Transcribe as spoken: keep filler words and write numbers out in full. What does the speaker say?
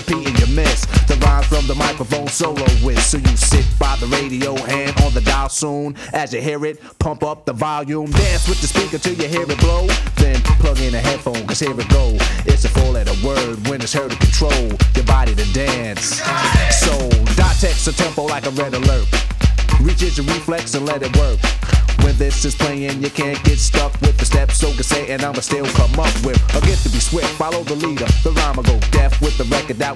repeating you miss the rhymes from the microphone soloist. So you sit by the radio, hand on the dial soon. As you hear it, pump up the volume. Dance with the speaker till you hear it blow. Then plug in a headphone, cause here it go. It's a four-letter word when it's heard to control your body to dance. So, dot text a tempo like a red alert. Reaches your reflex and let it work. When this is playing, you can't get stuck with the steps. So can say, and I'ma still come up with a gift to be swift. Follow the leader, the rhyme will go deaf with the record that